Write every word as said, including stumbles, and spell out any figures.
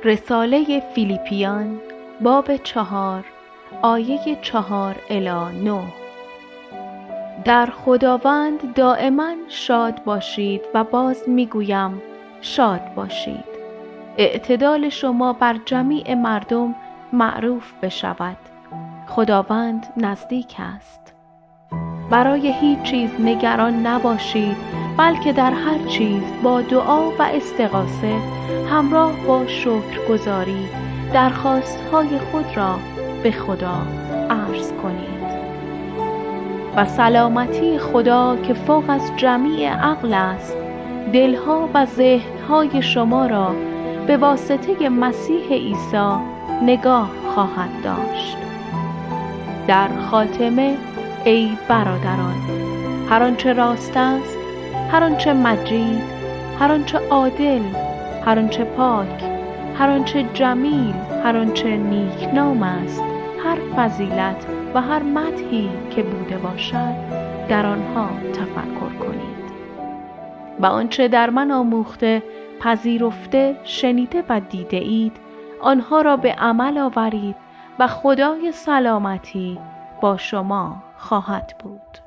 رساله فیلیپیان باب چهار آیه چهار الی نه. در خداوند دائما شاد باشید و باز میگویم شاد باشید. اعتدال شما بر جمیع مردم معروف بشود. خداوند نزدیک است. برای هیچ چیز نگران نباشید، بلکه در هر چیز با دعا و استغاثه همراه با شکرگزاری درخواست‌های خود را به خدا عرض کنید. و سلامتی خدا که فوق از جمیع عقل است، دلها و ذهن‌های شما را به واسطه مسیح عیسی نگاه خواهد داشت. در خاتمه ای برادران، هر آنچه راست است، هر آنچه مجید، هر آنچه عادل، هر آنچه پاک، هر آنچه جمیل، هر آنچه نیکنام است، هر فضیلت و هر مدحی که بوده باشد، در آنها تفکر کنید. و آنچه در من آموخته، پذیرفته، شنیده و دیده اید، آنها را به عمل آورید و خدای سلامتی با شما خواهد بود.